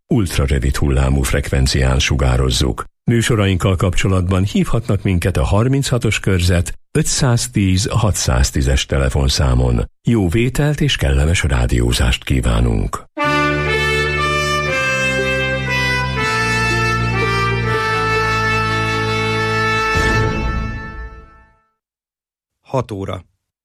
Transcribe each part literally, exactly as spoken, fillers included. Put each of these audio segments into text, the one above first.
ultrarövid hullámú frekvencián sugározzuk. Műsorainkkal kapcsolatban hívhatnak minket a harminchatos körzet ötszáztíz hatszáztízes telefonszámon. Jó vételt és kellemes rádiózást kívánunk! hat óra.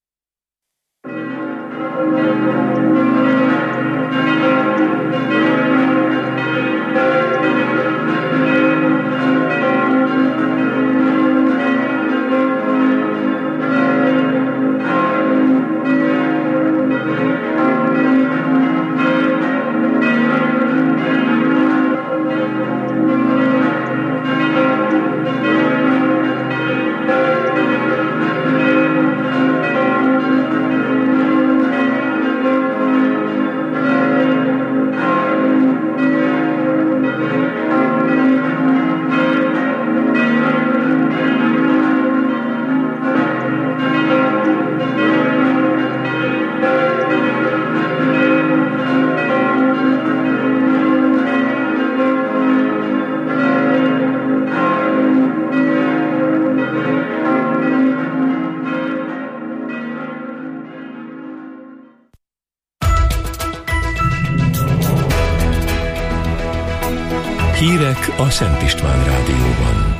Hírek a Szent István Rádióban.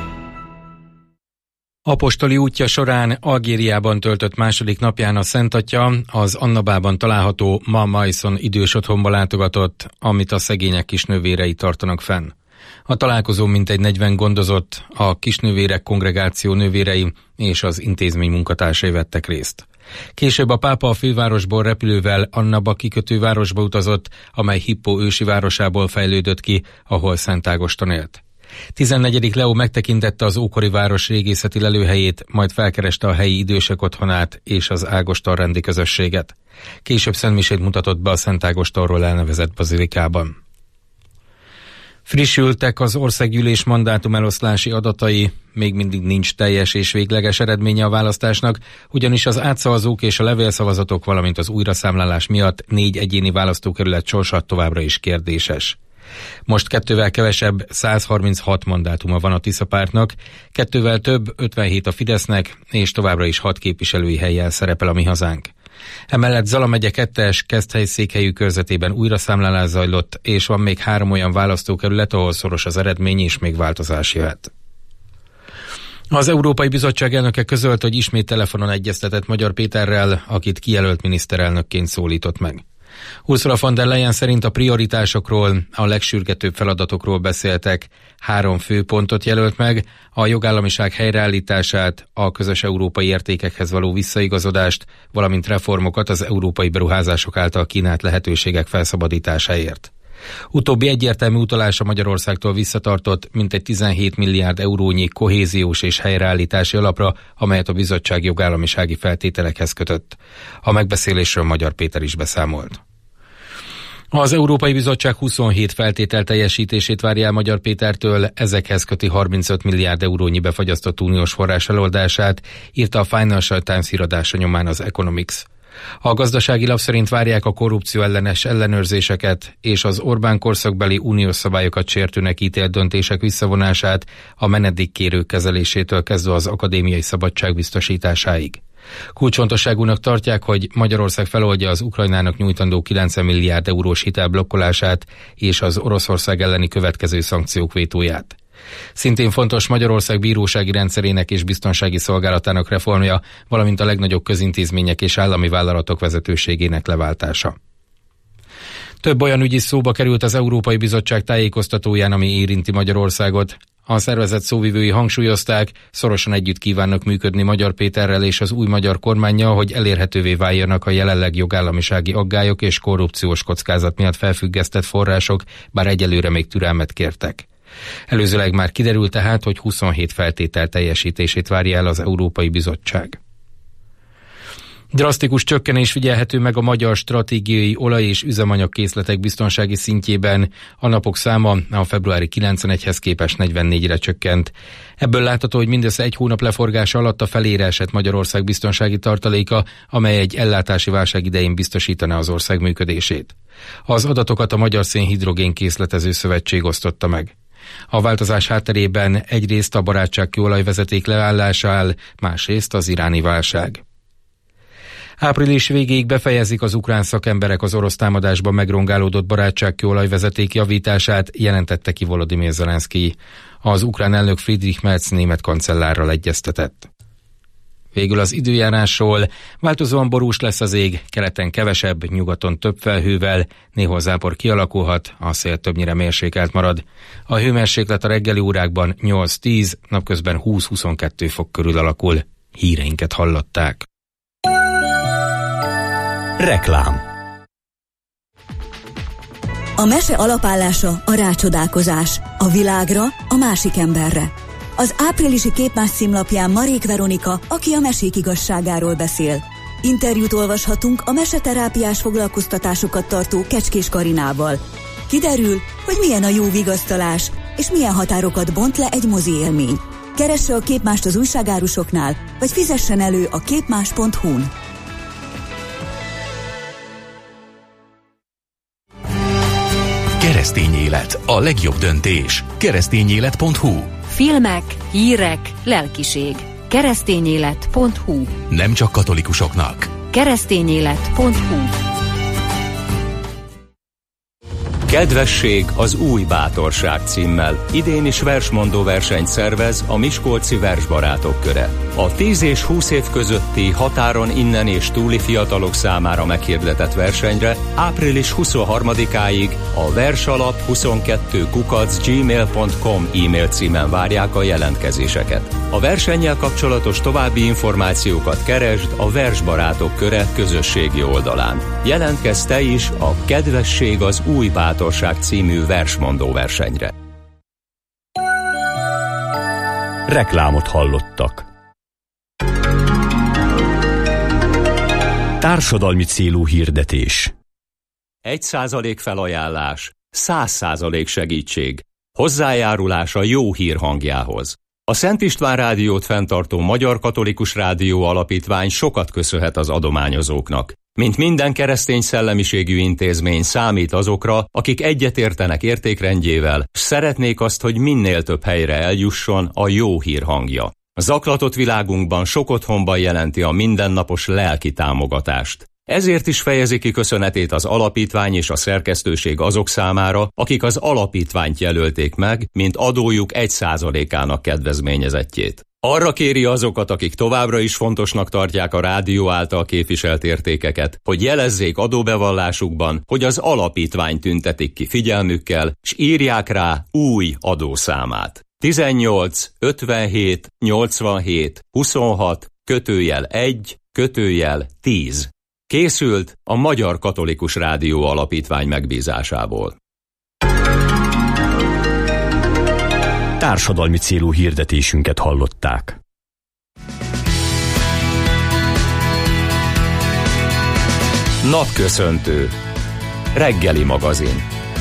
Apostoli útja során Algériában töltött második napján a Szent Atya az Annabában található Ma Maison idős otthonba látogatott, amit a szegények kisnővérei tartanak fenn. A találkozó mintegy negyven gondozott, a kisnővérek kongregáció nővérei és az intézmény munkatársai vettek részt. Később a pápa a fővárosból repülővel Annaba kikötővárosba utazott, amely Hippo ősi városából fejlődött ki, ahol Szent Ágoston élt. tizennegyedik Leó megtekintette az ókori város régészeti lelőhelyét, majd felkereste a helyi idősek otthonát és az Ágoston rendi közösséget. Később szentmisét mutatott be a Szent Ágostonról elnevezett bazilikában. Frissültek az országgyűlés mandátum eloszlási adatai, még mindig nincs teljes és végleges eredménye a választásnak, ugyanis az átszavazók és a levélszavazatok, valamint az újraszámlálás miatt négy egyéni választókerület sorsa továbbra is kérdéses. Most kettővel kevesebb, száz harminchat mandátuma van a Tisza pártnak, kettővel több, ötvenhét a Fidesznek, és továbbra is hat képviselői hellyel szerepel a Mi Hazánk. Emellett Zala megye kettes Keszthely székhelyű körzetében újraszámlálás zajlott, és van még három olyan választókerület, ahol szoros az eredmény, és még változás jöhet. Az Európai Bizottság elnöke közölte, hogy ismét telefonon egyeztetett Magyar Péterrel, akit kijelölt miniszterelnökként szólított meg. Ursula von der Leyen szerint a prioritásokról, a legsürgetőbb feladatokról beszéltek, három fő pontot jelölt meg, a jogállamiság helyreállítását, a közös európai értékekhez való visszaigazodást, valamint reformokat az európai beruházások által kínált lehetőségek felszabadításáért. Utóbbi egyértelmű utalása Magyarországtól visszatartott mintegy tizenhét milliárd eurónyi kohéziós és helyreállítási alapra, amelyet a bizottság jogállamisági feltételekhez kötött. A megbeszélésről Magyar Péter is beszámolt. Az Európai Bizottság huszonhét feltétel teljesítését várja el Magyar Pétertől, ezekhez köti harmincöt milliárd eurónyi befagyasztott uniós forrás eloldását, írta a Financial Times híradása nyomán az Economics. A gazdasági lap szerint várják a korrupció ellenes ellenőrzéseket és az Orbán korszakbeli uniós szabályokat sértőnek ítélt döntések visszavonását, a menedékkérők kezelésétől kezdve az akadémiai szabadság biztosításáig. Kulcsfontosságúnak tartják, hogy Magyarország feloldja az Ukrajnának nyújtandó kilencven milliárd eurós hitel blokkolását és az Oroszország elleni következő szankciók vétóját. Szintén fontos Magyarország bírósági rendszerének és biztonsági szolgálatának reformja, valamint a legnagyobb közintézmények és állami vállalatok vezetőségének leváltása. Több olyan ügy is szóba került az Európai Bizottság tájékoztatóján, ami érinti Magyarországot. A szervezet szóvivői hangsúlyozták, szorosan együtt kívánnak működni Magyar Péterrel és az új magyar kormánnyal, hogy elérhetővé váljanak a jelenleg jogállamisági aggályok és korrupciós kockázat miatt felfüggesztett források, bár egyelőre még türelmet kértek. Előzőleg már kiderült tehát, hogy huszonhét feltétel teljesítését várja el az Európai Bizottság. Drasztikus csökkenés figyelhető meg a magyar stratégiai olaj- és üzemanyagkészletek biztonsági szintjében. A napok száma a februári kilencvenegyhez képest negyvennégyre csökkent. Ebből látható, hogy mindössze egy hónap leforgása alatt a felére esett Magyarország biztonsági tartaléka, amely egy ellátási válság idején biztosítaná az ország működését. Az adatokat a Magyar Szénhidrogén Készletező Szövetség osztotta meg. A változás hátterében egyrészt a barátságkőolajvezeték leállása áll, másrészt az iráni válság. Április végéig befejezik az ukrán szakemberek az orosz támadásban megrongálódott barátságkőolajvezeték javítását, jelentette ki Volodymyr Zelenszky. Az ukrán elnök Friedrich Merz német kancellárral egyeztetett. Végül az időjárásról. Változóan borús lesz az ég, keleten kevesebb, nyugaton több felhővel, néhol zápor kialakulhat, a szél többnyire mérsékelt marad. A hőmérséklet a reggeli órákban nyolc-tíz, napközben húsz-huszonkettő fok körül alakul. Híreinket hallották. Reklám. A mese alapállása a rácsodálkozás, a világra, a másik emberre. Az áprilisi Képmás címlapján Marék Veronika, aki a mesék igazságáról beszél. Interjút olvashatunk a meseterápiás foglalkoztatásokat tartó Kecskés Karinával. Kiderül, hogy milyen a jó vigasztalás, és milyen határokat bont le egy mozi élmény. Keresse a Képmást az újságárusoknál, vagy fizessen elő a képmás pont hu-n. Keresztény élet, a legjobb döntés. keresztényélet pont hu. Filmek, hírek, lelkiség. keresztényélet pont hu. Nem csak katolikusoknak. keresztényélet pont hu. Kedvesség az új bátorság címmel idén is versmondó versenyt szervez a Miskolci Versbarátok Köre. A tíz és húsz év közötti határon innen és túli fiatalok számára meghirdetett versenyre április huszonharmadikáig a versalap huszonkettő kukac gmail pont com e-mail címen várják a jelentkezéseket. A versennyel kapcsolatos további információkat keresd a Versbarátok Köre közösségi oldalán. Jelentkezz te is a Kedvesség az új bátorság című versmondó versenyre. Reklámot hallottak. Társadalmi célú hirdetés. Egy százalék felajánlás, száz százalék segítség. Hozzájárulás a jó hír hangjához. A Szent István Rádiót fenntartó Magyar Katolikus Rádió Alapítvány sokat köszönhet az adományozóknak. Mint minden keresztény szellemiségű intézmény számít azokra, akik egyetértenek értékrendjével, s szeretnék azt, hogy minél több helyre eljusson a jó hír hangja. A zaklatott világunkban sok otthonban jelenti a mindennapos lelki támogatást. Ezért is fejezi ki köszönetét az alapítvány és a szerkesztőség azok számára, akik az alapítványt jelölték meg, mint adójuk egy százalékának kedvezményezettjét. Arra kéri azokat, akik továbbra is fontosnak tartják a rádió által képviselt értékeket, hogy jelezzék adóbevallásukban, hogy az alapítvány tüntetik ki figyelmükkel, s írják rá új adószámát. tizennyolc ötvenhét nyolcvanhét huszonhat kötőjel egy kötőjel tíz. Készült a Magyar Katolikus Rádió Alapítvány megbízásából. Társadalmi célú hirdetésünket hallották. Napköszöntő. Reggeli magazin.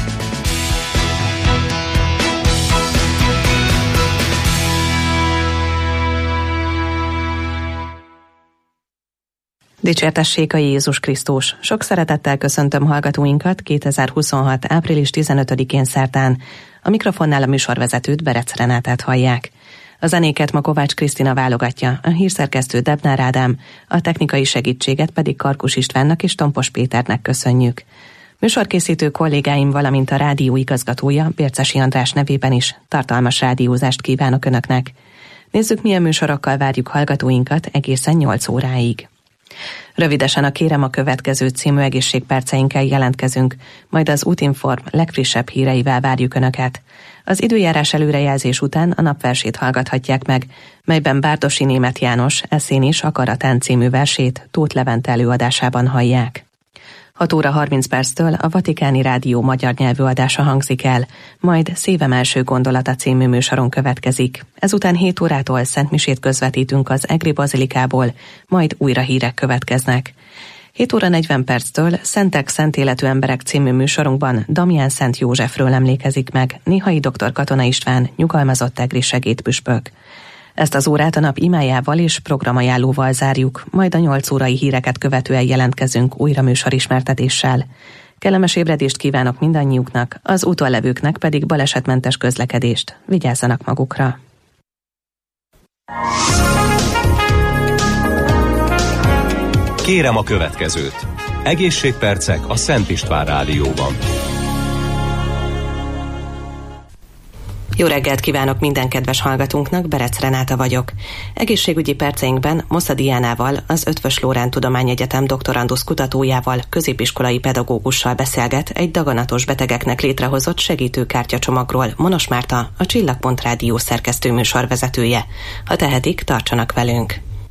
Dicsértessék a Jézus Krisztus! Sok szeretettel köszöntöm hallgatóinkat kétezer-huszonhat. április tizenötödikén szerdán. A mikrofonnál a műsorvezetőt, Berec Renátát hallják. A zenéket ma Kovács Krisztina válogatja, a hírszerkesztő Debnár Ádám, a technikai segítséget pedig Karkus Istvánnak és Tompos Péternek köszönjük. Műsorkészítő kollégáim, valamint a rádió igazgatója, Bércesi András nevében is tartalmas rádiózást kívánok Önöknek. Nézzük, milyen műsorokkal várjuk hallgatóinkat egészen nyolc óráig. Rövidesen a Kérem a következő című egészségperceinkkel jelentkezünk, majd az Útinform legfrissebb híreivel várjuk Önöket. Az időjárás előrejelzés után a napversét hallgathatják meg, melyben Bárdossy Németh János eszén is Akaratán című versét Tóth Levente előadásában hallják. hat óra harminc perctől a Vatikáni Rádió magyar nyelvű adása hangzik el, majd Szívem első gondolata című műsoron következik. Ezután hét órától szentmisét közvetítünk az Egri Bazilikából, majd újra hírek következnek. hét óra negyven perctől Szentek, szent életű emberek című műsorunkban Damián Szent Józsefről emlékezik meg Nihai doktor Katona István, nyugalmazott egri segédpüspök. Ezt az órát a nap imájával és programajánlóval zárjuk, majd a nyolc órai híreket követően jelentkezünk újra műsorismertetéssel. Kellemes ébredést kívánok mindannyiuknak, az úton levőknek pedig balesetmentes közlekedést. Vigyázzanak magukra! Kérem a következőt. Egészségpercek a Szent István Rádióban. Jó reggelt kívánok minden kedves hallgatónknak, Berec Renáta vagyok. Egészségügyi perceinkben Mosza Diánával, az Eötvös Loránd Tudományegyetem doktorandusz kutatójával, középiskolai pedagógussal beszélget egy daganatos betegeknek létrehozott segítőkártyacsomagról Monos Márta, a Csillagpont Rádió szerkesztő műsorvezetője. Ha tehetik, tartsanak velünk!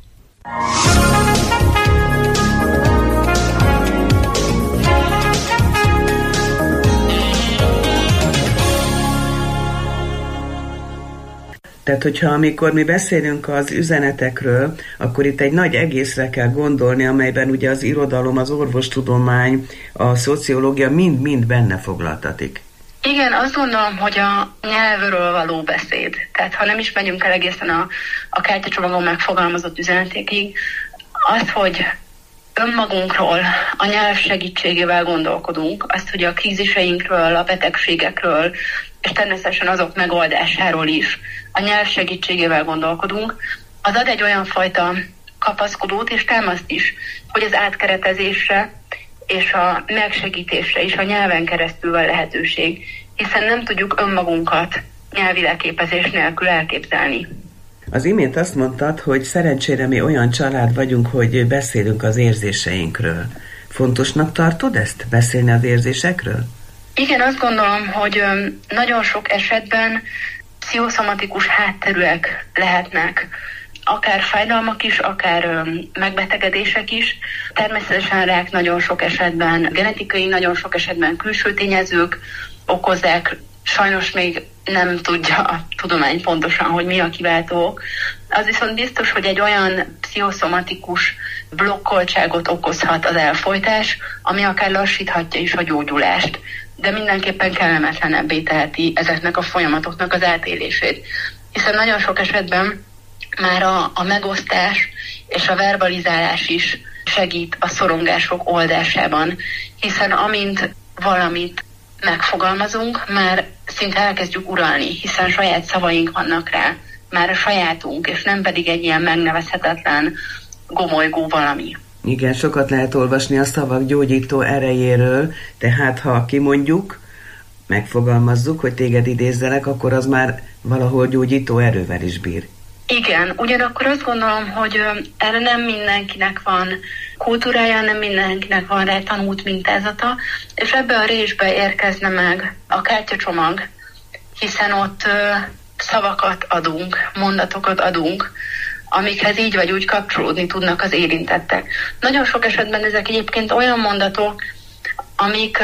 Tehát, hogyha amikor mi beszélünk az üzenetekről, akkor itt egy nagy egészre kell gondolni, amelyben ugye az irodalom, az orvostudomány, a szociológia mind-mind benne foglaltatik. Igen, azt gondolom, hogy a nyelvről való beszéd, tehát ha nem is megyünk el egészen a, a kártyacsomagon megfogalmazott üzenetekig, az, hogy önmagunkról, a nyelv segítségével gondolkodunk, azt, hogy a kríziseinkről, a betegségekről, és természetesen azok megoldásáról is a nyelv segítségével gondolkodunk, az ad egy olyan fajta kapaszkodót és támaszt is, hogy az átkeretezésre és a megsegítésre is a nyelven keresztül van lehetőség, hiszen nem tudjuk önmagunkat nyelvi leképezés nélkül elképzelni. Az imént azt mondtad, hogy szerencsére mi olyan család vagyunk, hogy beszélünk az érzéseinkről. Fontosnak tartod ezt, beszélni az érzésekről? Igen, azt gondolom, hogy nagyon sok esetben pszichoszomatikus hátterűek lehetnek, akár fájdalmak is, akár megbetegedések is. Természetesen rák nagyon sok esetben genetikai, nagyon sok esetben külső tényezők okozzák. Sajnos még nem tudja a tudomány pontosan, hogy mi a kiváltó ok. Az viszont biztos, hogy egy olyan pszichoszomatikus blokkoltságot okozhat az elfojtás, ami akár lassíthatja is a gyógyulást, de mindenképpen kellemetlenebbé teheti ezeknek a folyamatoknak az átélését. Hiszen nagyon sok esetben már a, a megosztás és a verbalizálás is segít a szorongások oldásában, hiszen amint valamit megfogalmazunk, már szinte elkezdjük uralni, hiszen saját szavaink vannak rá, már a sajátunk, és nem pedig egy ilyen megnevezhetetlen, gomolygó valami. Igen, sokat lehet olvasni a szavak gyógyító erejéről, tehát ha kimondjuk, megfogalmazzuk, hogy téged idézzenek, akkor az már valahol gyógyító erővel is bír. Igen, ugyanakkor azt gondolom, hogy erre nem mindenkinek van kultúrája, nem mindenkinek van rá tanult mintázata, és ebbe a részbe érkezne meg a kártyacsomag, hiszen ott ö, szavakat adunk, mondatokat adunk, amikhez így vagy úgy kapcsolódni tudnak az érintettek. Nagyon sok esetben ezek egyébként olyan mondatok, amik ö,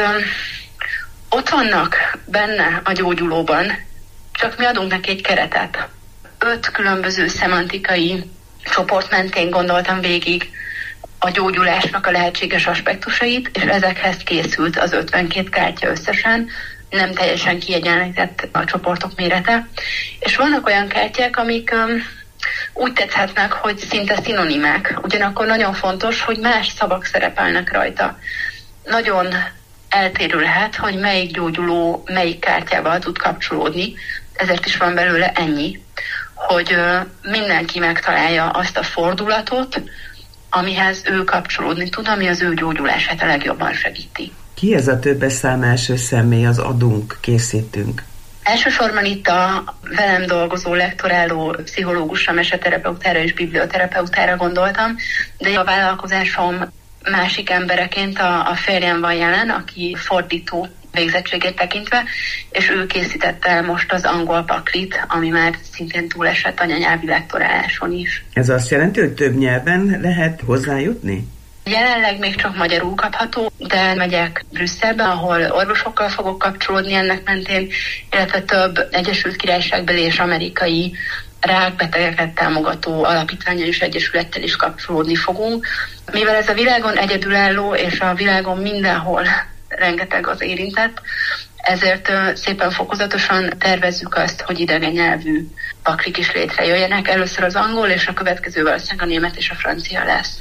ott vannak benne a gyógyulóban, csak mi adunk neki egy keretet. Öt különböző szemantikai csoport mentén gondoltam végig a gyógyulásnak a lehetséges aspektusait, és ezekhez készült az ötvenkét kártya összesen, nem teljesen kiegyenlített a csoportok mérete. És vannak olyan kártyák, amik um, úgy tetszhetnek, hogy szinte szinonimák, ugyanakkor nagyon fontos, hogy más szavak szerepelnek rajta. Nagyon eltérő lehet, hogy melyik gyógyuló melyik kártyával tud kapcsolódni, ezért is van belőle ennyi, hogy mindenki megtalálja azt a fordulatot, amihez ő kapcsolódni tud, ami az ő gyógyulását a legjobban segíti. Ki ez a többes szám első személy, az adunk, készítünk? Elsősorban itt a velem dolgozó, lektoráló pszichológusra, meseterapeutára és biblioterapeutára gondoltam, de a vállalkozásom másik embereként a, a férjem van jelen, aki fordító végzettségét tekintve, és ő készítette el most az angol paklit, ami már szintén túlesett anyanyelvi lektoráláson is. Ez azt jelenti, hogy több nyelven lehet hozzájutni? Jelenleg még csak magyarul kapható, de megyek Brüsszelbe, ahol orvosokkal fogok kapcsolódni ennek mentén, illetve több Egyesült Királyságbeli és amerikai rákbetegeket támogató alapítvánnyal és egyesülettel is kapcsolódni fogunk. Mivel ez a világon egyedülálló, és a világon mindenhol rengeteg az érintett, ezért szépen fokozatosan tervezzük azt, hogy idegen nyelvű paklik is létrejöjjenek. Először az angol, és a következő valószínűleg a német és a francia lesz.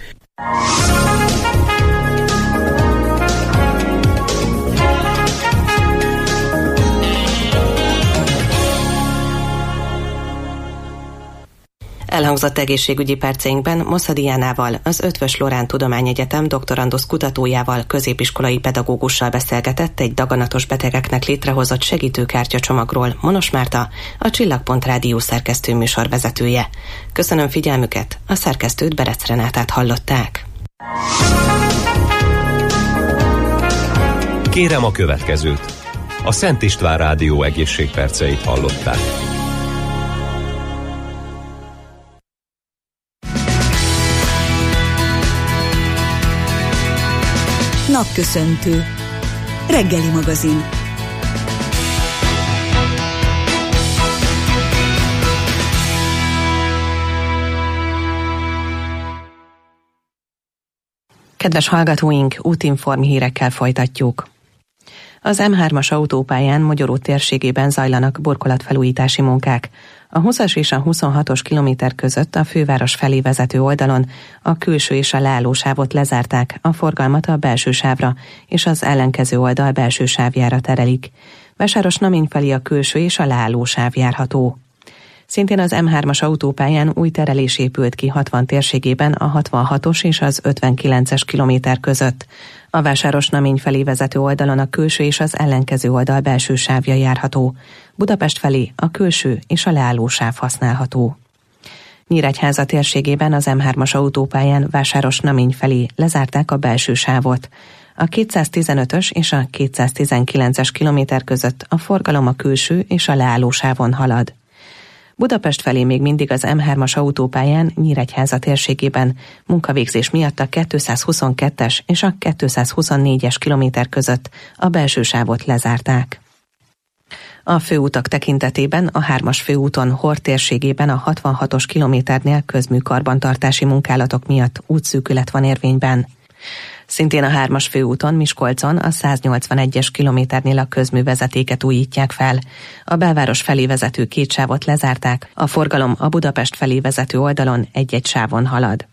Elhangzott egészségügyi perceinkben Mossza Diánával, az Eötvös Loránd Tudományegyetem doktorandusz kutatójával, középiskolai pedagógussal beszélgetett egy daganatos betegeknek létrehozott segítőkártyacsomagról Monos Márta, a Csillagpont Rádió szerkesztő műsorvezetője. Köszönöm figyelmüket, a szerkesztőt, Berec Renátát hallották. Kérem a következőt. A Szent István Rádió egészségperceit hallották. Napköszöntő. Reggeli magazin. Kedves hallgatóink, útinform hírekkel folytatjuk. Az em hármas autópályán Mogyoró térségében zajlanak burkolatfelújítási munkák. A húszas és a huszonhatos kilométer között a főváros felé vezető oldalon a külső és a leállósávot lezárták, a forgalmat a belső sávra és az ellenkező oldal belső sávjára terelik. Vásáros-Namény felé a külső és a leállósáv járható. Szintén az em hármas autópályán új terelés épült ki hatvan térségében a hatvanhatos és az ötvenkilences kilométer között. A Vásáros-Namény felé vezető oldalon a külső és az ellenkező oldal belső sávja járható. Budapest felé a külső és a leálló sáv használható. Nyíregyháza térségében az em hármas autópályán Vásáros-Namény felé lezárták a belső sávot. A kétszáztizenötös és a kétszáztizenkilences kilométer között a forgalom a külső és a leálló sávon halad. Budapest felé még mindig az em hármas autópályán Nyíregyháza térségében munkavégzés miatt a kétszázhuszonkettes és a kétszázhuszonnégyes kilométer között a belső sávot lezárták. A főutak tekintetében a hármas főúton Hord térségében a hatvanhatos kilométernél közműkarbantartási munkálatok miatt útszűkület van érvényben. Szintén a hármas főúton Miskolcon a száznyolcvanegyes kilométernél a közművezetéket újítják fel. A belváros felé vezető két sávot lezárták, a forgalom a Budapest felé vezető oldalon egy-egy sávon halad.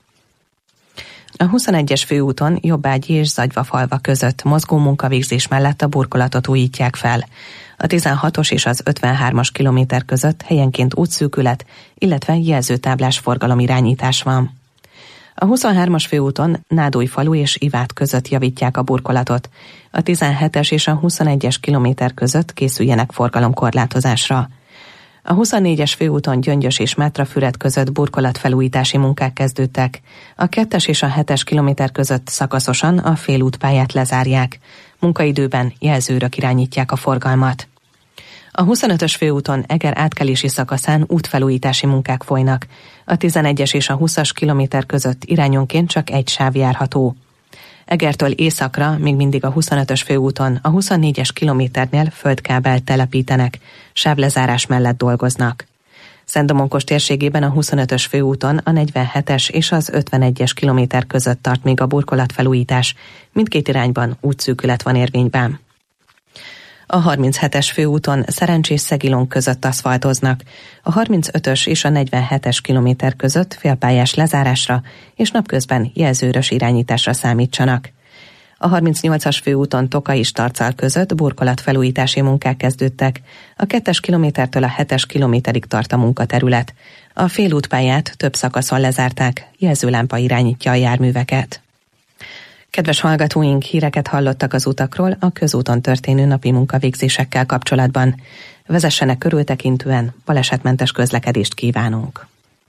A huszonegyes főúton Jobbágyi és Zagyvafalva között mozgó munkavégzés mellett a burkolatot újítják fel. A tizenhatos és az ötvenhármas kilométer között helyenként útszűkület, illetve jelzőtáblás forgalomirányítás van. A huszonhármas főúton Nádújfalu és Ivát között javítják a burkolatot. A tizenhetes és a huszonegyes kilométer között készüljenek forgalomkorlátozásra. A huszonnégyes főúton Gyöngyös és Mátrafüred között burkolatfelújítási munkák kezdődtek. A kettes és a hetes kilométer között szakaszosan a félútpályát lezárják. Munkaidőben jelzőrök irányítják a forgalmat. A huszonötös főúton Eger átkelési szakaszán útfelújítási munkák folynak. A tizenegyes és a húszas kilométer között irányonként csak egy sáv járható. Egertől északra még mindig a huszonötös főúton a huszonnégyes kilométernél földkábelt telepítenek, sávlezárás mellett dolgoznak. Szentdomonkos térségében a huszonötös főúton a negyvenhetes és az ötvenegyes kilométer között tart még a burkolatfelújítás, mindkét irányban útszűkület van érvényben. A harminchetes főúton Szerencsés-Szegilon között aszfaltoznak, a harmincötös és a negyvenhetes kilométer között félpályás lezárásra és napközben jelzőrös irányításra számítsanak. A harmincnyolcas főúton Tokai és Tarcal között burkolatfelújítási munkák kezdődtek, a kettes kilométertől a hetes kilométerig tart a munkaterület. A félútpályát több szakaszon lezárták, jelzőlámpa irányítja a járműveket. Kedves hallgatóink, híreket hallottak az utakról a közúton történő napi munkavégzésekkel kapcsolatban. Vezessenek körültekintően, balesetmentes közlekedést kívánunk.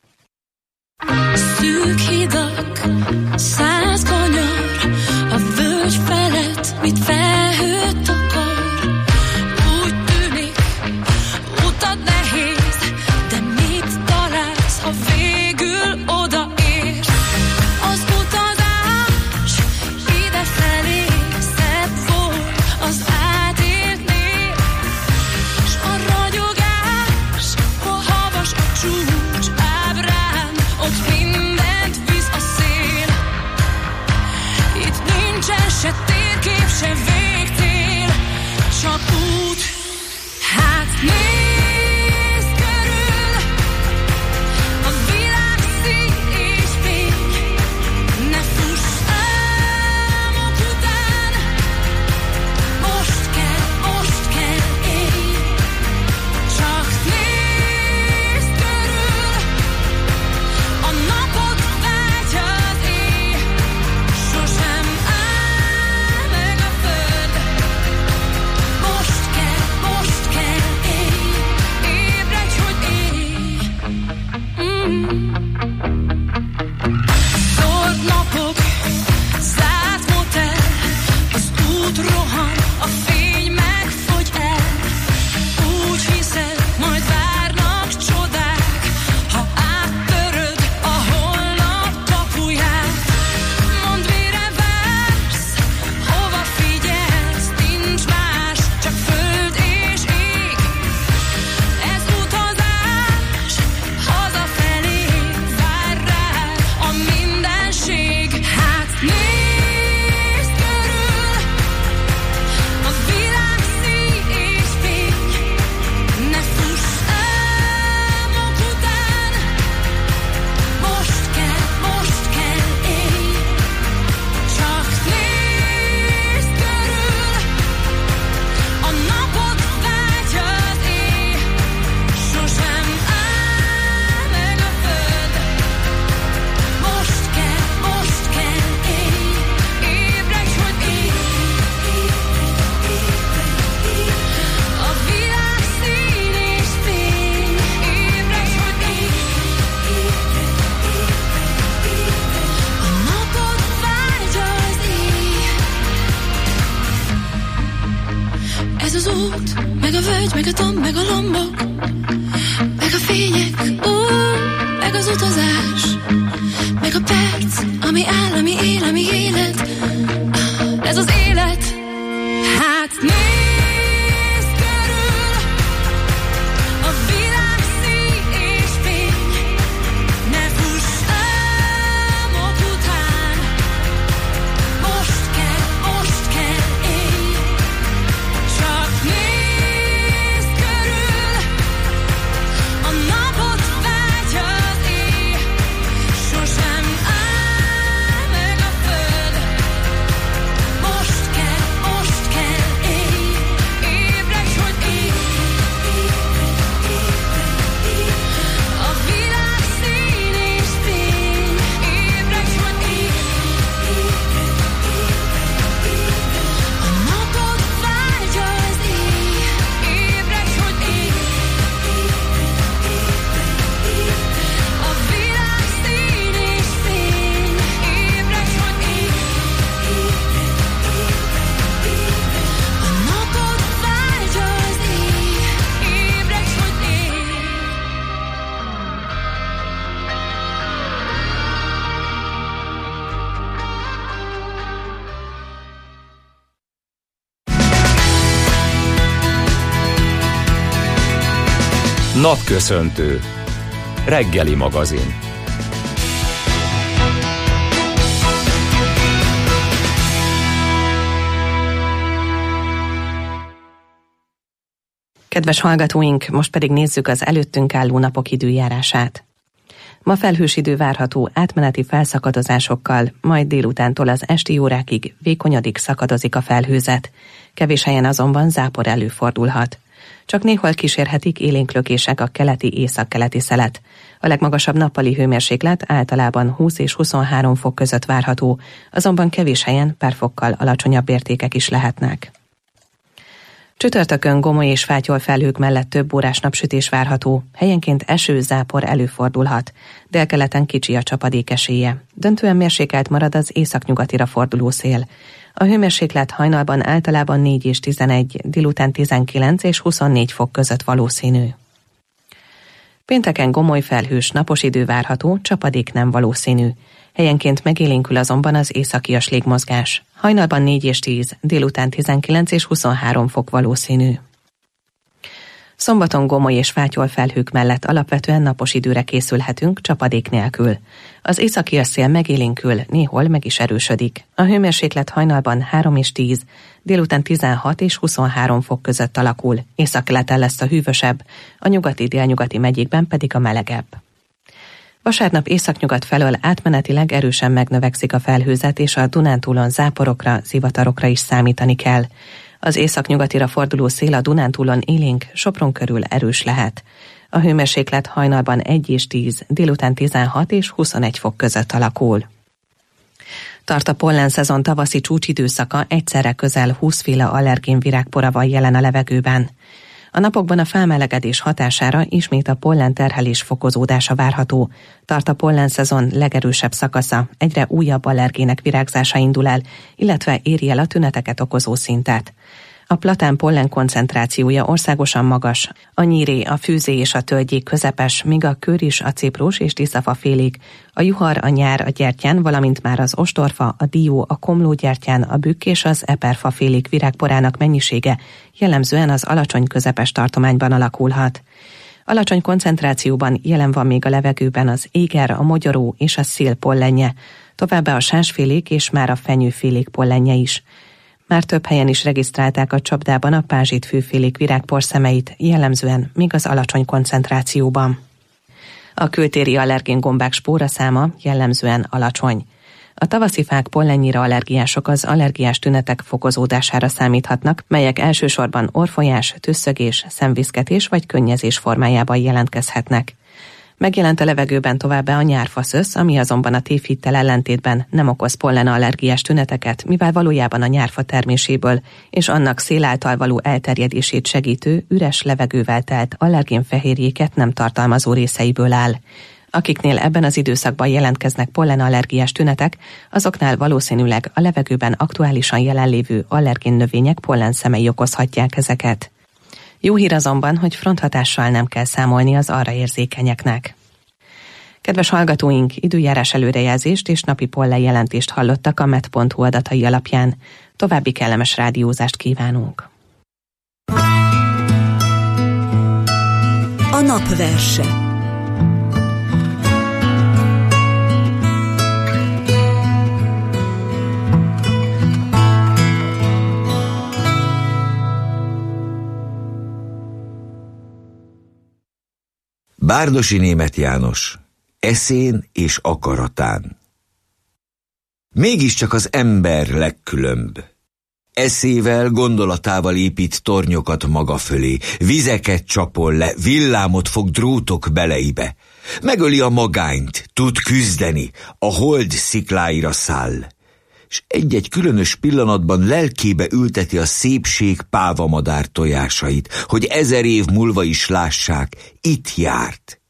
Szűk hidak, száz kanyar, a völgy felett, mit felhőt akar. Úgy tűnik, utad nehéz, de mit találsz, ha végül odaérsz? Az utazás lombok, meg a fények, ó, meg az utazás, meg a perc, ami áll, ami él, ami élet. Ez az élet. Hát nézd körül, a világ szín és fény. Ne fuss álmok után, most kell, most kell élj. Csak nézd körül, a napot váltja az éj. Sosem áll meg a föld, most kell, most kell élj. Ébredj, hogy élj. A világ szín és fény. Ébredj, hogy élj. A napot váltja az éj. Ébredj, hogy élj. A világ szín és fény. Ébredj, hogy élj. A napot váltja az éj. Ébredj, hogy élj. Napköszöntő. Reggeli magazin. Kedves hallgatóink, most pedig nézzük az előttünk álló napok időjárását. Ma felhős idő várható átmeneti felszakadozásokkal, majd délutántól az esti órákig vékonyadik szakadozik a felhőzet. Kevés helyen azonban zápor előfordulhat. Csak néhol kísérhetik élénklökések a keleti-északkeleti szelet. A legmagasabb nappali hőmérséklet általában húsz és huszonhárom fok között várható, azonban kevés helyen pár fokkal alacsonyabb értékek is lehetnek. Csütörtökön gomoly és fátyol felhők mellett több órás napsütés várható, helyenként eső, zápor előfordulhat. Délkeleten kicsi a csapadék esélye. Döntően mérsékelt marad az északnyugatira forduló szél. A hőmérséklet hajnalban általában négy és tizenegy, délután tizenkilenc és huszonnégy fok között valószínű. Pénteken gomoly felhős napos idő várható, csapadék nem valószínű. Helyenként megélénkül azonban az északias légmozgás. Hajnalban négy és tíz, délután tizenkilenc és huszonhárom fok valószínű. Szombaton gomoly és fátyol felhők mellett alapvetően napos időre készülhetünk, csapadék nélkül. Az északias szél megélénkül, néhol meg is erősödik. A hőmérséklet hajnalban három és tíz, délután tizenhat és huszonhárom fok között alakul. Északkeleten lesz a hűvösebb, a nyugati-délnyugati megyékben pedig a melegebb. Vasárnap északnyugat felől átmenetileg erősen megnövekszik a felhőzet, és a Dunántúlon záporokra, zivatarokra is számítani kell. Az északnyugatira forduló szél a Dunántúlon élénk, Sopron körül erős lehet. A hőmérséklet hajnalban egy és tíz, délután tizenhat és huszonegy fok között alakul. Tart a pollenszezon tavaszi csúcsidőszaka, egyszerre közel húszféle allergén virágpora van jelen a levegőben. A napokban a felmelegedés hatására ismét a pollenterhelés fokozódása várható. Tart a pollenszezon legerősebb szakasza, egyre újabb allergének virágzása indul el, illetve éri el a tüneteket okozó szintet. A platán pollen koncentrációja országosan magas, a nyíré, a fűzé és a tölgyék közepes, míg a kőris, a ciprus és tiszafafélék, a juhar, a nyár, a gyertyán, valamint már az ostorfa, a dió, a komlógyertyán, a bükk és az eperfafélék virágporának mennyisége jellemzően az alacsony közepes tartományban alakulhat. Alacsony koncentrációban jelen van még a levegőben az éger, a mogyoró és a szél pollenje, továbbá a sásfélék és már a fenyőfélék pollenje is. Már több helyen is regisztrálták a csapdában a pázsitfűfélék virágporszemeit, jellemzően még az alacsony koncentrációban. A kültéri allergéngombák spóraszáma jellemzően alacsony. A tavaszi fák pollennyire allergiások az allergiás tünetek fokozódására számíthatnak, melyek elsősorban orrfolyás, tüsszögés, szemviszketés vagy könnyezés formájában jelentkezhetnek. Megjelent a levegőben továbbá a nyárfaszösz, ami azonban a tévhittel ellentétben nem okoz pollenallergiás tüneteket, mivel valójában a nyárfa terméséből és annak szél által való elterjedését segítő, üres levegővel telt allergénfehérjéket nem tartalmazó részeiből áll. Akiknél ebben az időszakban jelentkeznek pollenallergiás tünetek, azoknál valószínűleg a levegőben aktuálisan jelenlévő allergén növények pollenszemei okozhatják ezeket. Jó hír azonban, hogy fronthatással nem kell számolni az arra érzékenyeknek. Kedves hallgatóink, időjárás előrejelzést és napi pollenjelentést hallottak a met pont hu adatai alapján. További kellemes rádiózást kívánunk. A napverse. Bárdossy Németh János, eszén és akaratán. Mégiscsak az ember legkülönbb. Eszével, gondolatával épít tornyokat maga fölé, vizeket csapol le, villámot fog drótok beleibe. Megöli a magányt, tud küzdeni, a hold szikláira száll. S egy-egy különös pillanatban lelkébe ülteti a szépség pávamadár tojásait, hogy ezer év múlva is lássák, itt járt.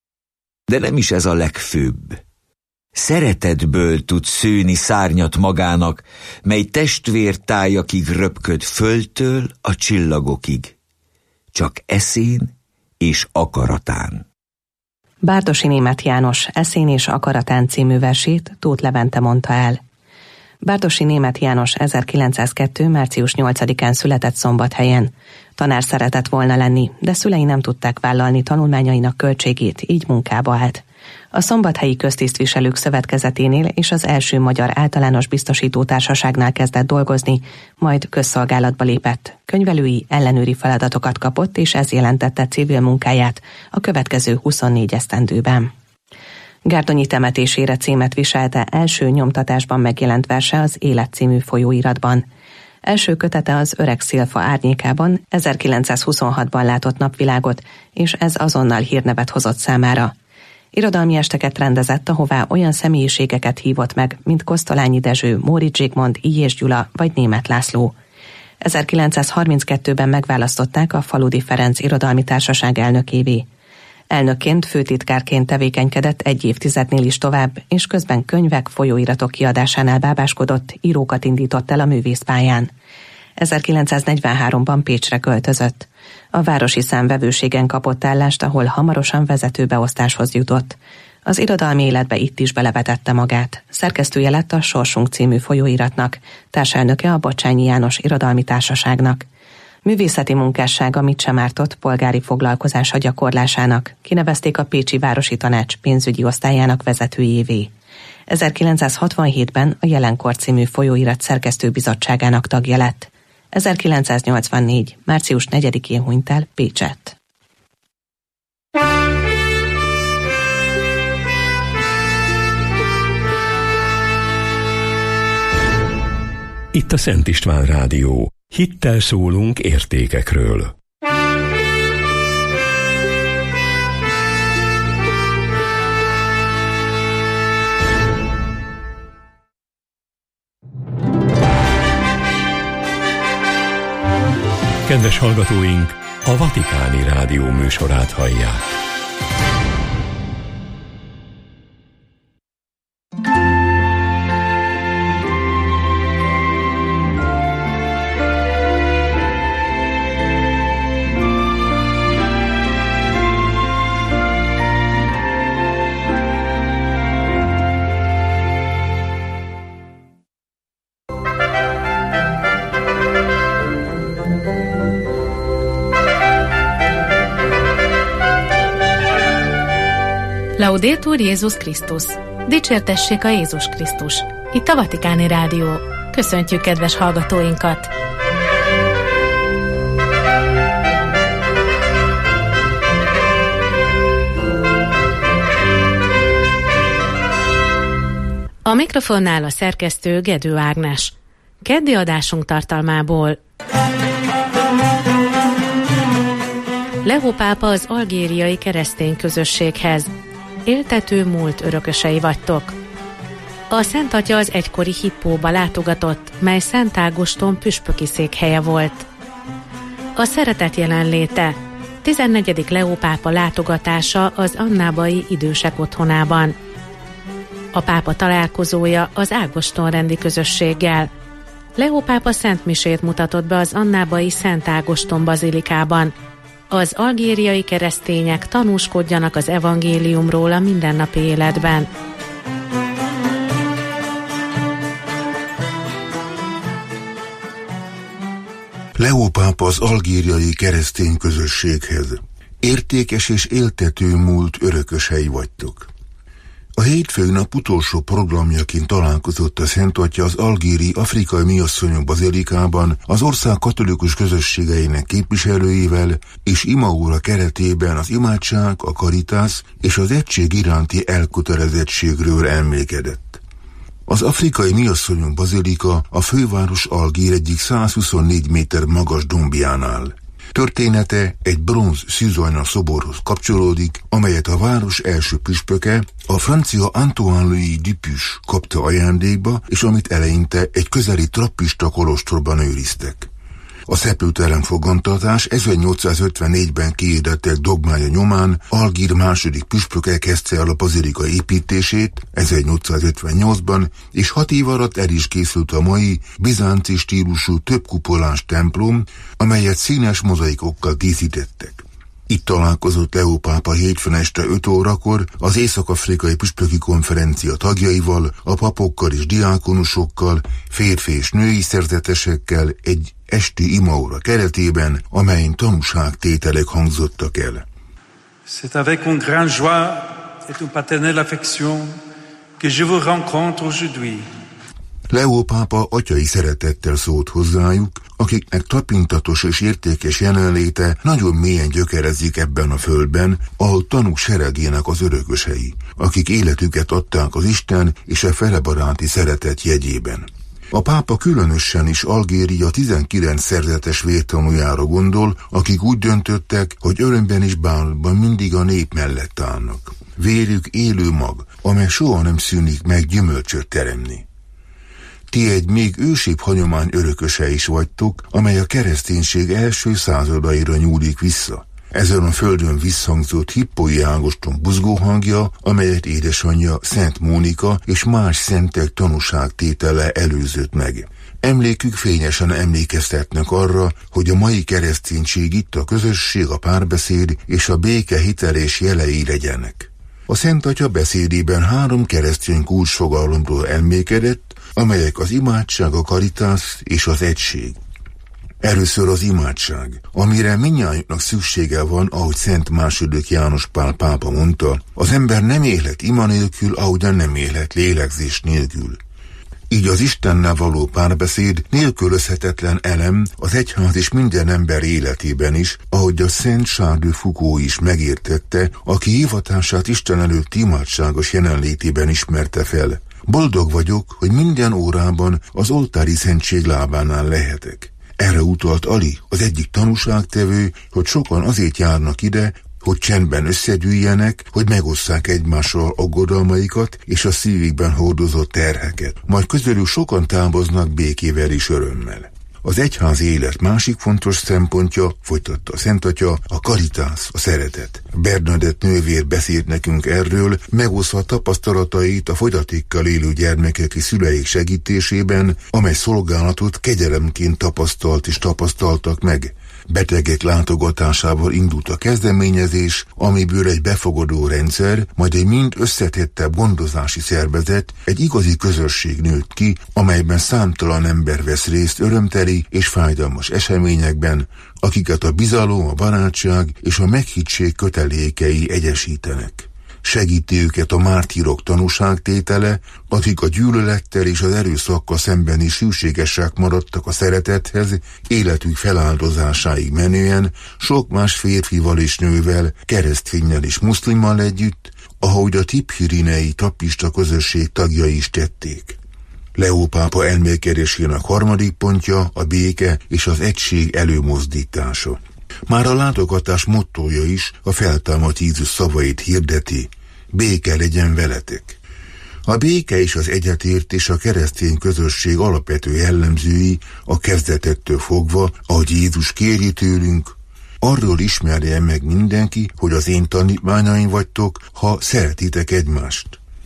De nem is ez a legfőbb. Szeretetből tud szőni szárnyat magának, mely testvértájakig röpköd földtől a csillagokig. Csak eszén és akaratán. Bárdossy Németh János Eszén és akaratán című versét Tóth Levente mondta el. Bárdossy Németh János ezerkilencszázkettő. március nyolcadikán született Szombathelyen. Tanár szeretett volna lenni, de szülei nem tudták vállalni tanulmányainak költségét, így munkába állt. A Szombathelyi Köztisztviselők Szövetkezeténél és az első magyar általános biztosító társaságnál kezdett dolgozni, majd közszolgálatba lépett. Könyvelői, ellenőri feladatokat kapott, és ez jelentette civil munkáját a következő huszonnégy esztendőben. Gárdonyi temetésére címet viselte első nyomtatásban megjelent verse az Élet című folyóiratban. Első kötete az Öreg szilfa árnyékában ezerkilencszázhuszonhatban látott napvilágot, és ez azonnal hírnevet hozott számára. Irodalmi esteket rendezett, ahová olyan személyiségeket hívott meg, mint Kosztolányi Dezső, Móricz Zsigmond, Illyés Gyula vagy Németh László. ezerkilencszázharminckettőben megválasztották a Faludi Ferenc Irodalmi Társaság elnökévé. Elnökként, főtitkárként tevékenykedett egy évtizednél is tovább, és közben könyvek, folyóiratok kiadásánál bábáskodott, írókat indított el a művészpályán. ezerkilencszáznegyvenháromban Pécsre költözött. A városi számvevőségen kapott állást, ahol hamarosan vezetőbeosztáshoz jutott. Az irodalmi életbe itt is belevetette magát. Szerkesztője lett a Sorsunk című folyóiratnak, társelnöke a Bacsányi János Irodalmi Társaságnak. Művészeti munkássága mit sem ártott polgári foglalkozása gyakorlásának, kinevezték a Pécsi Városi Tanács pénzügyi osztályának vezetőjévé. ezerkilencszázhatvanhétben a Jelenkor című folyóirat szerkesztőbizottságának tagja lett. ezerkilencszáznyolcvannégy. március negyedikén hunyt el Pécsett. Itt a Szent István Rádió. Hittel szólunk értékekről. Kedves hallgatóink, a Vatikáni Rádió műsorát hallják. Laudetur Jézus Krisztus! Dicsértessék a Jézus Krisztus! Itt a Vatikáni Rádió. Köszöntjük kedves hallgatóinkat! A mikrofonnál a szerkesztő Gedő Ágnes. Keddi adásunk tartalmából: Leo pápa az algériai keresztény közösséghez. Éltető múlt örökösei vagytok. A Szent Atya az egykori Hippóba látogatott, mely Szent Ágoston püspöki székhelye volt. A szeretet jelenléte. tizennegyedik Leo pápa látogatása az annábai idősek otthonában. A pápa találkozója az Ágoston rendi közösséggel. Leó pápa szentmisét mutatott be az annábai Szent Ágoston bazilikában. Az algériai keresztények tanúskodjanak az evangéliumról a mindennapi életben. Leó pápa az algériai keresztény közösséghez. Értékes és éltető múlt örökösei vagytok. A hétfői nap utolsó programjaként találkozott a Szent Atya az algéri Afrikai Miasszonyok bazilikában az ország katolikus közösségeinek képviselőivel, és imaóra keretében az imádság, a karitás és az egység iránti elkötelezettségről elmélkedett. Az Afrikai Miasszonyok bazilika a főváros Algér egyik százhuszonnégy méter magas dombjánál. Története egy bronz szűzajna szoborhoz kapcsolódik, amelyet a város első püspöke, a francia Antoine-Louis Dupuis kapta ajándékba, és amit eleinte egy közeli trappista kolostorban őriztek. A szepültelen fogantartás ezernyolcszázötvennégyben kihirdettek dogmája nyomán Algír második püspöke kezdte el a bazilika építését ezernyolcszázötvennyolcban, és hat év alatt el is készült a mai bizánci stílusú többkupolás templom, amelyet színes mozaikokkal díszítettek. Itt találkozott Leó pápa hétfőn este öt órakor az Észak-Afrikai Püspöki Konferencia tagjaival, a papokkal és diákonusokkal, férfi és női szerzetesekkel egy esti imaóra keretében, amelyen tanúságtételek hangzottak el. C'est avec une grande joie et une paternelle affection que je vous rencontre aujourd'hui. Leó pápa atyai szeretettel szólt hozzájuk, akiknek tapintatos és értékes jelenléte nagyon mélyen gyökerezik ebben a földben, ahol tanúk seregének az örökösei, akik életüket adták az Isten és a felebaráti szeretet jegyében. A pápa különösen is Algéria tizenkilenc szerzetes vértanújára gondol, akik úgy döntöttek, hogy örömben és bánatban mindig a nép mellett állnak. Vérük élő mag, amely soha nem szűnik meg gyümölcsöt teremni. Ti egy még ősibb hagyomány örököse is vagytok, amely a kereszténység első századaira nyúlik vissza. Ezen a földön visszhangzott Hippói Ágoston buzgóhangja, amelyet édesanyja Szent Mónika és más szentek tanúságtétele előzött meg. Emlékük fényesen emlékeztetnek arra, hogy a mai kereszténység itt a közösség, a párbeszéd és a béke hiteles jelei legyenek. A Szent Atya beszédében három keresztény kulcsfogalomról elmékedett, amelyek az imádság, a karitás és az egység. Először az imádság, amire mindnyájunknak szüksége van, ahogy Szent második János Pál pápa mondta, az ember nem élhet ima nélkül, ahogyan nem élhet lélegzés nélkül. Így az Istennel való párbeszéd nélkülözhetetlen elem az egyház és minden ember életében is, ahogy a Szent Charles de Foucault is megértette, aki hivatását Isten előtt imádságos jelenlétében ismerte fel. Boldog vagyok, hogy minden órában az oltári szentség lábánál lehetek. Erre utalt Ali, az egyik tanúságtevő, hogy sokan azért járnak ide, hogy csendben összegyűjjenek, hogy megosszák egymással aggodalmaikat és a szívükben hordozott terheket. Majd közülük sokan távoznak békével és örömmel. Az egyház élet másik fontos szempontja, folytatta a Szent Atya, a karitás, a szeretet. Bernadett nővér beszélt nekünk erről, megosztva tapasztalatait a fogyatékkal élő gyermekek és szüleik segítésében, amely szolgálatot kegyelemként tapasztalt és tapasztaltak meg. Betegek látogatásával indult a kezdeményezés, amiből egy befogadó rendszer, majd egy mind összetettebb gondozási szervezet, egy igazi közösség nőtt ki, amelyben számtalan ember vesz részt örömteli és fájdalmas eseményekben, akiket a bizalom, a barátság és a meghittség kötelékei egyesítenek. Segíti őket a mártírok tanúságtétele, akik a gyűlölettel és az erőszakkal szemben is hűségesek maradtak a szeretethez, életük feláldozásáig menően, sok más férfival és nővel, keresztényel és muszlimmal együtt, ahogy a tiphirinei trappista közösség tagjai is tették. Leó pápa elmélkedésének harmadik pontja a béke és az egység előmozdítása. Már a látogatás mottója is a feltámadt Jézus szavait hirdeti: béke legyen veletek. A béke és az egyetértés a keresztény közösség alapvető jellemzői a kezdetektől fogva, ahogy Jézus kéri tőlünk: arról ismerje meg mindenki, hogy az én tanítványaim vagytok, ha szeretitek egymást.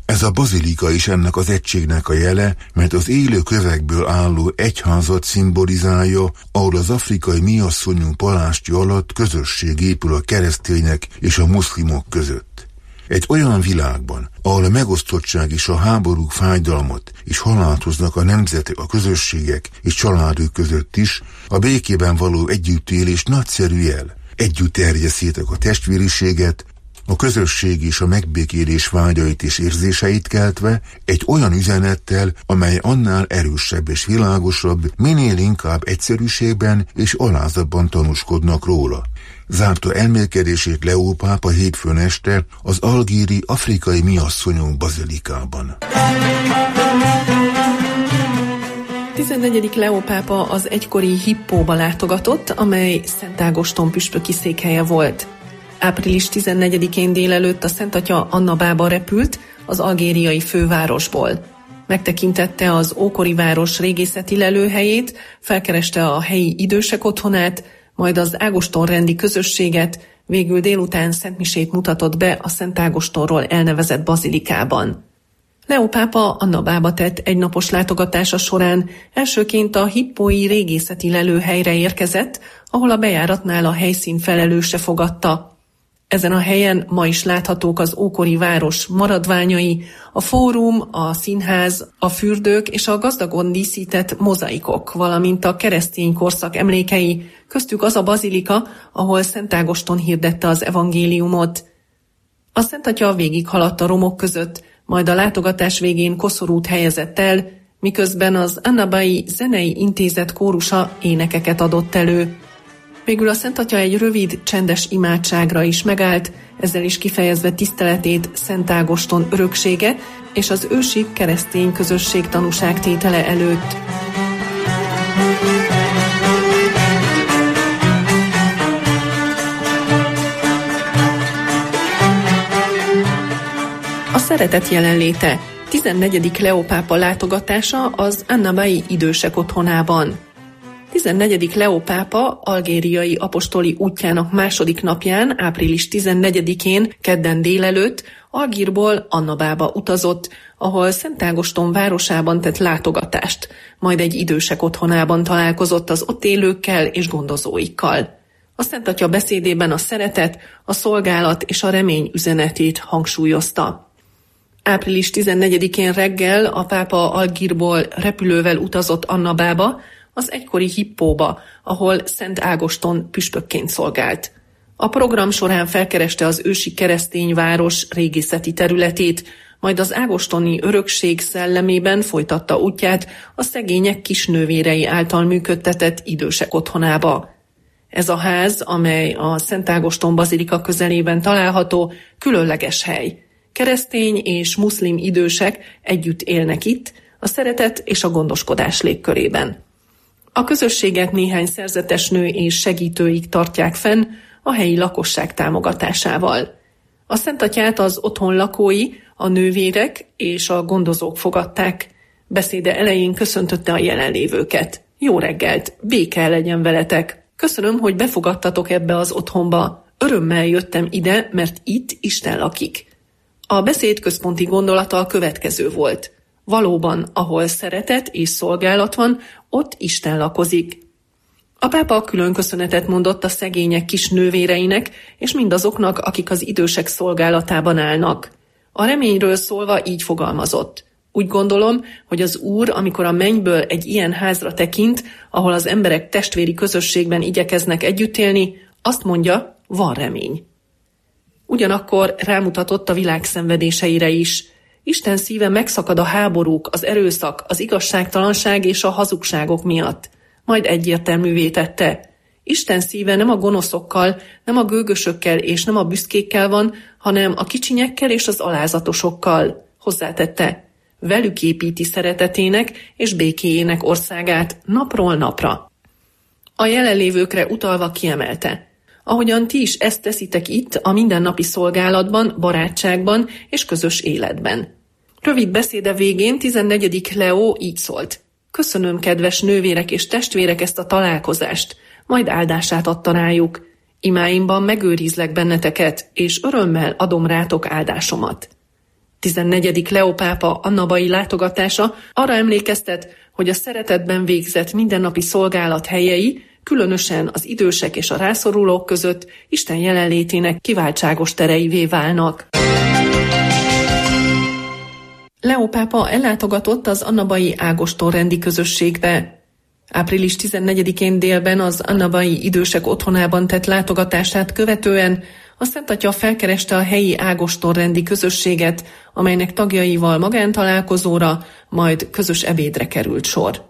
Ez a bazilika is ennek az egységnek a jele, mert az élő kövekből álló egyházat szimbolizálja, ahol az afrikai miasszonyú palástja alatt közösség épül a keresztények és a muszlimok között. Egy olyan világban, ahol a megosztottság és a háborúk fájdalmat és halált hoznak a nemzetek, a közösségek és családok között is, a békében való együttélés nagyszerű jel. Együtt terjeszétek a testvériséget, a közösség és a megbékélés vágyait és érzéseit keltve egy olyan üzenettel, amely annál erősebb és világosabb, minél inkább egyszerűségben és alázatban tanúskodnak róla. Zárta elmélkedését Leó pápa hétfőn este az algíri afrikai miasszonyú bazilikában. tizennegyedik Leó pápa az egykori Hippóba látogatott, amely Szent Ágoston püspöki székhelye volt. április tizennegyedikén délelőtt a Szent Atya Annabába repült, az algériai fővárosból. Megtekintette az ókori város régészeti lelőhelyét, felkereste a helyi idősek otthonát, majd az Ágoston rendi közösséget, végül délután szentmisét mutatott be a Szent Ágostonról elnevezett bazilikában. Leó pápa Annabába tett egynapos látogatása során elsőként a hippói régészeti lelőhelyre érkezett, ahol a bejáratnál a helyszín felelőse fogadta. Ezen a helyen ma is láthatók az ókori város maradványai, a fórum, a színház, a fürdők és a gazdagon díszített mozaikok, valamint a keresztény korszak emlékei, köztük az a bazilika, ahol Szent Ágoston hirdette az evangéliumot. A Szent Atya végighaladt a romok között, majd a látogatás végén koszorút helyezett el, miközben az Annabai Zenei Intézet kórusa énekeket adott elő. Végül a Szent Atya egy rövid, csendes imádságra is megállt, ezzel is kifejezve tiszteletét Szent Ágoston öröksége és az ősi keresztény közösség tanúságtétele előtt. A szeretet jelenléte. tizennegyedik Leó pápa látogatása az Annabai idősek otthonában. tizennegyedik Leó pápa algériai apostoli útjának második napján, április tizennegyedikén, kedden délelőtt Algírból Annabába utazott, ahol Szent Ágoston városában tett látogatást, majd egy idősek otthonában találkozott az ott élőkkel és gondozóikkal. A Szent Atya beszédében a szeretet, a szolgálat és a remény üzenetét hangsúlyozta. április tizennegyedikén reggel a pápa Algírból repülővel utazott Annabába, az egykori Hippóba, ahol Szent Ágoston püspökként szolgált. A program során felkereste az ősi keresztény város régészeti területét, majd az ágostoni örökség szellemében folytatta útját a szegények kisnővérei által működtetett idősek otthonába. Ez a ház, amely a Szent Ágoston bazilika közelében található, különleges hely. Keresztény és muszlim idősek együtt élnek itt, a szeretet és a gondoskodás légkörében. A közösséget néhány szerzetes nő és segítőik tartják fenn a helyi lakosság támogatásával. A Szent Atyát az otthon lakói, a nővérek és a gondozók fogadták. Beszéde elején köszöntötte a jelenlévőket. Jó reggelt, béke legyen veletek! Köszönöm, hogy befogadtatok ebbe az otthonba. Örömmel jöttem ide, mert itt Isten lakik. A beszéd központi gondolata a következő volt. Valóban, ahol szeretet és szolgálat van, ott Isten lakozik. A pápa külön köszönetet mondott a szegények kis nővéreinek, és mindazoknak, akik az idősek szolgálatában állnak. A reményről szólva így fogalmazott. Úgy gondolom, hogy az Úr, amikor a mennyből egy ilyen házra tekint, ahol az emberek testvéri közösségben igyekeznek együtt élni, azt mondja, van remény. Ugyanakkor rámutatott a világ szenvedéseire is. Isten szíve megszakad a háborúk, az erőszak, az igazságtalanság és a hazugságok miatt. Majd egyértelművé tette. Isten szíve nem a gonoszokkal, nem a gőgösökkel és nem a büszkékkel van, hanem a kicsinyekkel és az alázatosokkal. Hozzátette. Velük építi szeretetének és békéjének országát napról napra. A jelenlévőkre utalva kiemelte. Ahogyan ti is ezt teszitek itt a mindennapi szolgálatban, barátságban és közös életben. Rövid beszéde végén tizennegyedik Leó így szólt. Köszönöm, kedves nővérek és testvérek, ezt a találkozást, majd áldását adta rájuk. Imáimban megőrizlek benneteket, és örömmel adom rátok áldásomat. tizennegyedik Leó pápa annabai látogatása arra emlékeztet, hogy a szeretetben végzett mindennapi szolgálat helyei, különösen az idősek és a rászorulók között Isten jelenlétének kiváltságos tereivé válnak. Leó pápa ellátogatott az annabai ágostonrendi közösségbe. április tizennegyedikén délben az annabai idősek otthonában tett látogatását követően a Szent Atya felkereste a helyi ágostonrendi közösséget, amelynek tagjaival magántalálkozóra, majd közös ebédre került sor.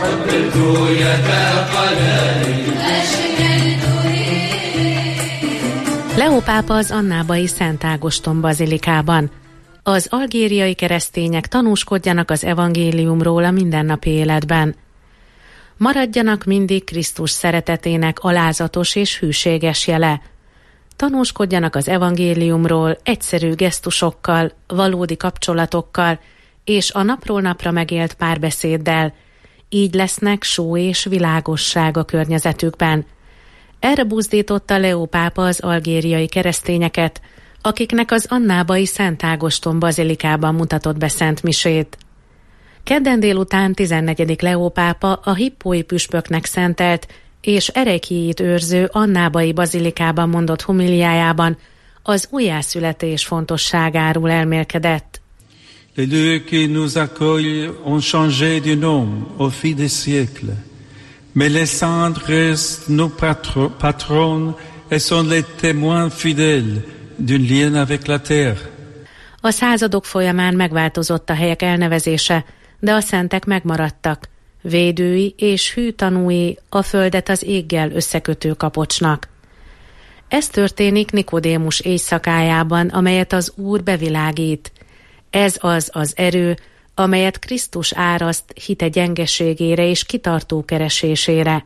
Leó pápa az annábai Szent Ágoston bazilikában. Az algériai keresztények tanúskodjanak az evangéliumról a mindennapi életben. Maradjanak mindig Krisztus szeretetének alázatos és hűséges jele. Tanúskodjanak az evangéliumról egyszerű gesztusokkal, valódi kapcsolatokkal és a napról napra megélt párbeszéddel. Így lesznek só és világosság a környezetükben. Erre buzdította Leó pápa az algériai keresztényeket, akiknek az annábai Szent Ágoston bazilikában mutatott be szent misét. Kedden délután tizennegyedik Leó pápa a hippói püspöknek szentelt és erejkijét őrző annábai bazilikában mondott homiliájában az újjászületés fontosságáról elmélkedett. Les lieux qui nous accueillent ont changé de nom au fil des siècles, mais les saints restent nos patro- patrons et sont les témoins fidèles d'un lien avec la terre. A századok folyamán megváltozott a helyek elnevezése, de a szentek megmaradtak, védői és hű tanúi a földet az éggel összekötő kapocsnak. Ez történik Nikodémus éjszakájában, amelyet az Úr bevilágít. Ez az az erő, amelyet Krisztus áraszt hite gyengeségére és kitartó keresésére.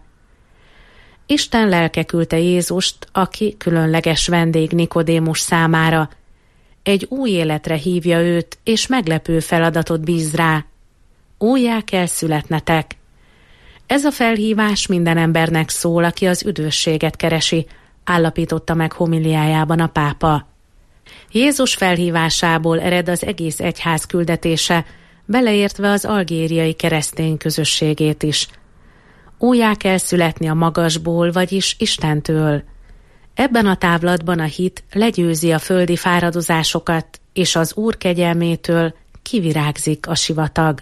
Isten lelke küldte Jézust, aki különleges vendég Nikodémus számára. Egy új életre hívja őt, és meglepő feladatot bíz rá. Újjá kell születnetek. Ez a felhívás minden embernek szól, aki az üdvösséget keresi, állapította meg homiliájában a pápa. Jézus felhívásából ered az egész egyház küldetése, beleértve az algériai keresztény közösségét is. Újjá kell születni a magasból, vagyis Istentől. Ebben a távlatban a hit legyőzi a földi fáradozásokat, és az Úr kegyelmétől kivirágzik a sivatag.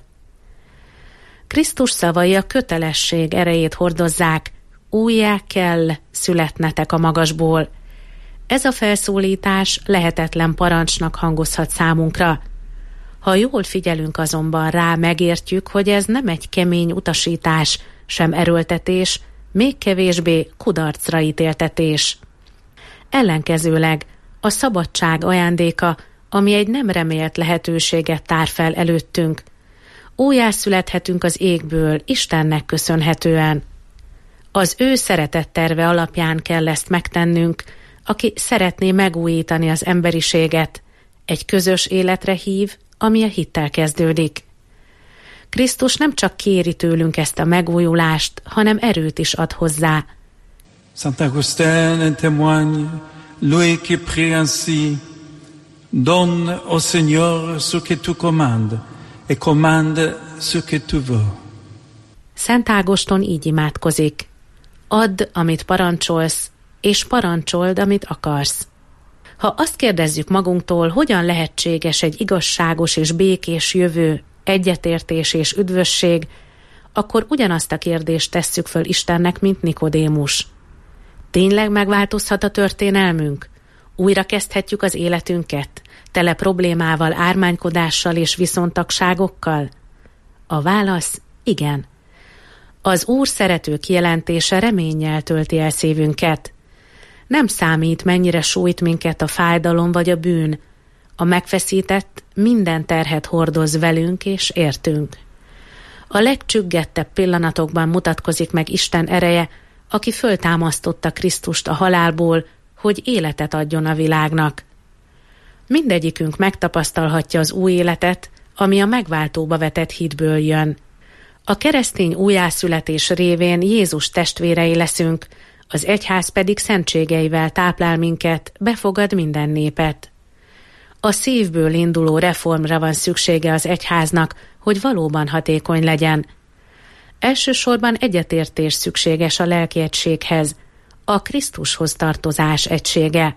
Krisztus szavai a kötelesség erejét hordozzák, újjá kell születnetek a magasból. Ez a felszólítás lehetetlen parancsnak hangozhat számunkra. Ha jól figyelünk azonban rá, megértjük, hogy ez nem egy kemény utasítás, sem erőltetés, még kevésbé kudarcra ítéltetés. Ellenkezőleg a szabadság ajándéka, ami egy nem remélt lehetőséget tár fel előttünk. Újjászülethetünk az égből, Istennek köszönhetően. Az ő szeretetterve alapján kell ezt megtennünk, aki szeretné megújítani az emberiséget, egy közös életre hív, ami a hittel kezdődik. Krisztus nem csak kéri tőlünk ezt a megújulást, hanem erőt is ad hozzá. Saint Augustin en témoigne, lui qui prie ainsi, donne au Seigneur ce que tu commandes, et commande ce que tu veux. Szent Ágoston így imádkozik. Add, amit parancsolsz, és parancsold, amit akarsz. Ha azt kérdezzük magunktól, hogyan lehetséges egy igazságos és békés jövő, egyetértés és üdvösség, akkor ugyanazt a kérdést tesszük föl Istennek, mint Nikodémus. Tényleg megváltozhat a történelmünk? Újra kezdhetjük az életünket, tele problémával, ármánykodással és viszontagságokkal? A válasz igen. Az Úr szerető kijelentése reménnyel tölti el szívünket. Nem számít, mennyire sújt minket a fájdalom vagy a bűn. A megfeszített minden terhet hordoz velünk és értünk. A legcsüggettebb pillanatokban mutatkozik meg Isten ereje, aki föltámasztotta Krisztust a halálból, hogy életet adjon a világnak. Mindegyikünk megtapasztalhatja az új életet, ami a megváltóba vetett hitből jön. A keresztény újjászületés révén Jézus testvérei leszünk, az egyház pedig szentségeivel táplál minket, befogad minden népet. A szívből induló reformra van szüksége az egyháznak, hogy valóban hatékony legyen. Elsősorban egyetértés szükséges a lelki egységhez, a Krisztushoz tartozás egysége.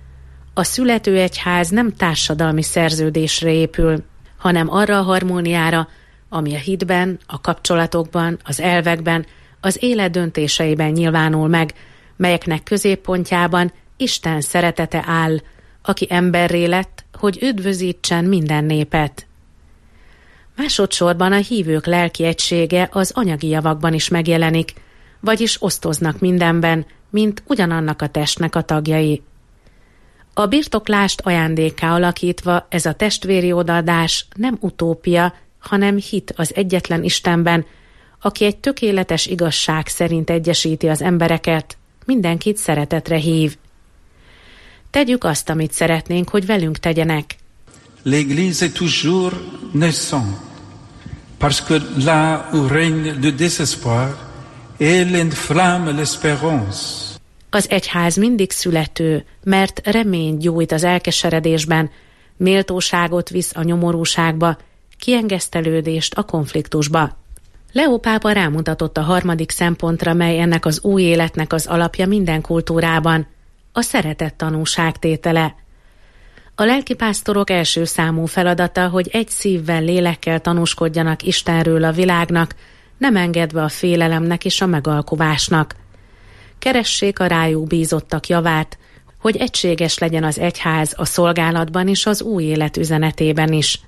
A születő egyház nem társadalmi szerződésre épül, hanem arra a harmóniára, ami a hitben, a kapcsolatokban, az elvekben, az élet döntéseiben nyilvánul meg, melyeknek középpontjában Isten szeretete áll, aki emberré lett, hogy üdvözítsen minden népet. Másodszorban a hívők lelki egysége az anyagi javakban is megjelenik, vagyis osztoznak mindenben, mint ugyanannak a testnek a tagjai. A birtoklást ajándékká alakítva ez a testvéri odaadás nem utópia, hanem hit az egyetlen Istenben, aki egy tökéletes igazság szerint egyesíti az embereket, mindenkit szeretetre hív. Tegyük azt, amit szeretnénk, hogy velünk tegyenek. L'Église est toujours naissante, parce que là où règne le désespoir, elle enflamme l'espérance. Az egyház mindig születő, mert reményt gyújt az elkeseredésben, méltóságot visz a nyomorúságba, kiengesztelődést a konfliktusba. Leó pápa rámutatott a harmadik szempontra, mely ennek az új életnek az alapja minden kultúrában, a szeretet tanúságtétele. A lelkipásztorok első számú feladata, hogy egy szívvel, lélekkel tanúskodjanak Istenről a világnak, nem engedve a félelemnek és a megalkuvásnak. Keressék a rájuk bízottak javát, hogy egységes legyen az egyház a szolgálatban és az új élet üzenetében is.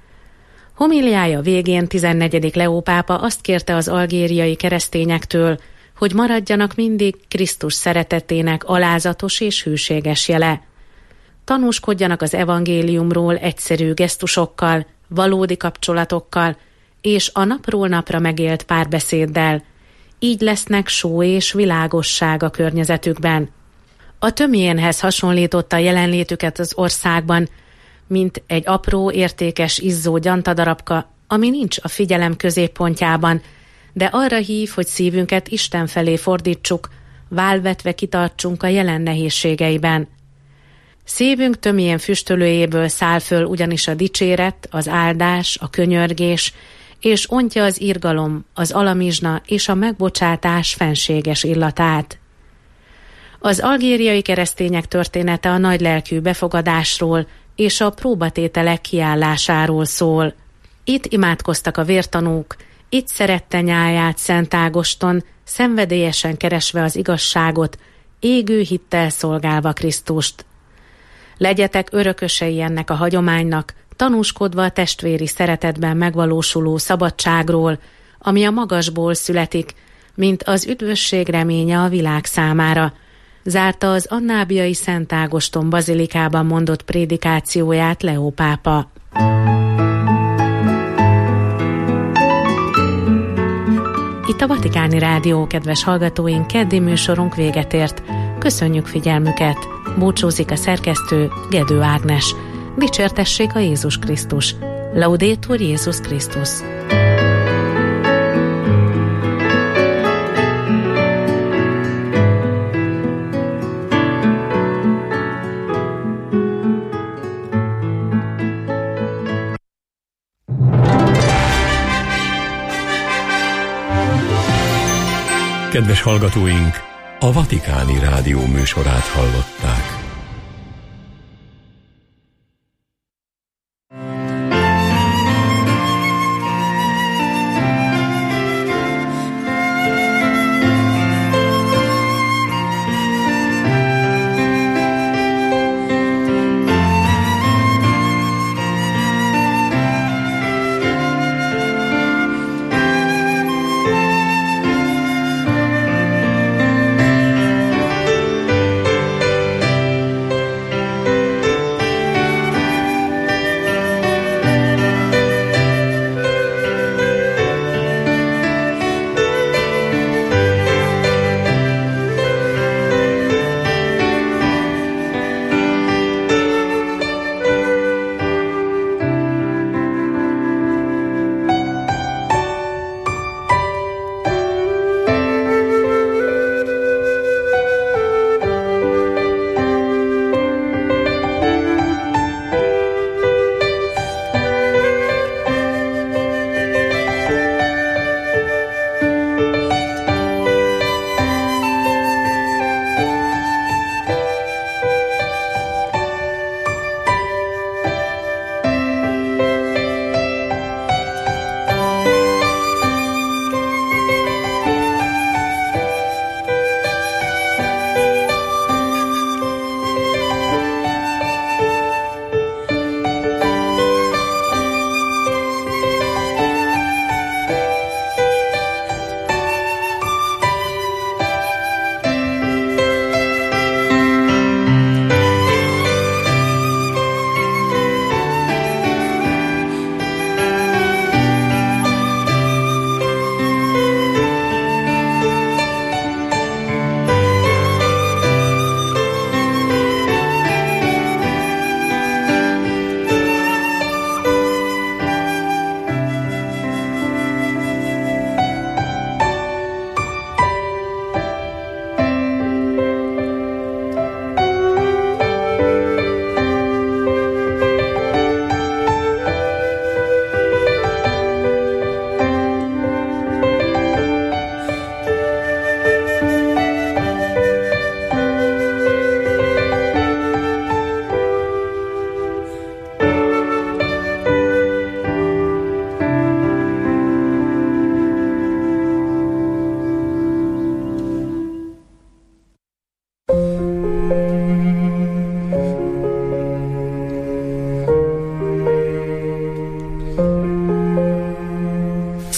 Homiliája végén tizennegyedik Leó pápa azt kérte az algériai keresztényektől, hogy maradjanak mindig Krisztus szeretetének alázatos és hűséges jele. Tanúskodjanak az evangéliumról egyszerű gesztusokkal, valódi kapcsolatokkal és a napról napra megélt párbeszéddel. Így lesznek só és világosság a környezetükben. A tömjénhez hasonlította jelenlétüket az országban, mint egy apró, értékes, izzó gyantadarabka, ami nincs a figyelem középpontjában, de arra hív, hogy szívünket Isten felé fordítsuk, válvetve kitartsunk a jelen nehézségeiben. Szívünk tömjén füstölőjéből száll föl ugyanis a dicséret, az áldás, a könyörgés, és ontja az irgalom, az alamizsna és a megbocsátás fenséges illatát. Az algériai keresztények története a nagylelkű befogadásról és a próbatételek kiállásáról szól. Itt imádkoztak a vértanúk, itt szerette nyáját Szent Ágoston, szenvedélyesen keresve az igazságot, égő hittel szolgálva Krisztust. Legyetek örökösei ennek a hagyománynak, tanúskodva a testvéri szeretetben megvalósuló szabadságról, ami a magasból születik, mint az üdvösség reménye a világ számára, zárta az annábiai Szent Ágoston bazilikában mondott prédikációját Leó pápa. Itt a Vatikáni Rádió, kedves hallgatóink, keddi műsorunk véget ért. Köszönjük figyelmüket! Búcsúzik a szerkesztő, Gedő Ágnes. Dicsértessék a Jézus Krisztus! Laudetur Jézus Krisztus! Kedves hallgatóink, a Vatikáni Rádió műsorát hallották.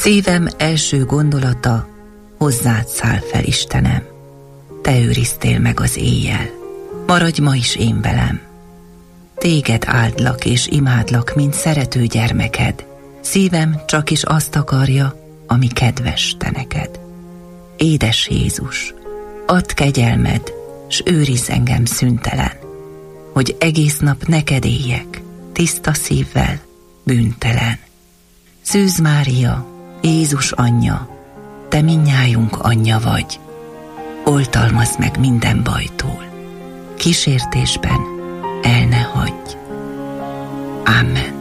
Szívem első gondolata, hozzád száll fel, Istenem. Te őriztél meg az éjjel, maradj ma is én velem. Téged áldlak és imádlak, mint szerető gyermeked. Szívem csak is azt akarja, ami kedves te neked. Édes Jézus, add kegyelmed, s őrizz engem szüntelen, hogy egész nap neked éljek, tiszta szívvel, bűntelen. Szűz Mária, Jézus anyja, te mindnyájunk anyja vagy. Oltalmazd meg minden bajtól, kísértésben el ne hagyj. Amen.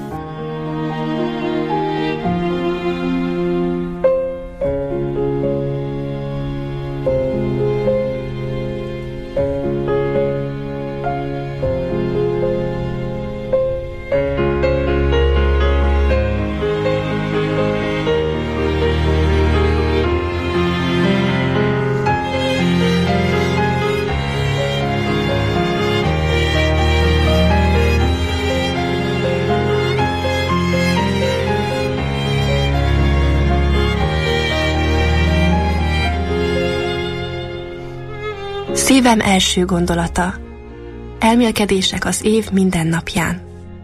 Szívem első gondolata. Elmélkedések az év minden napján.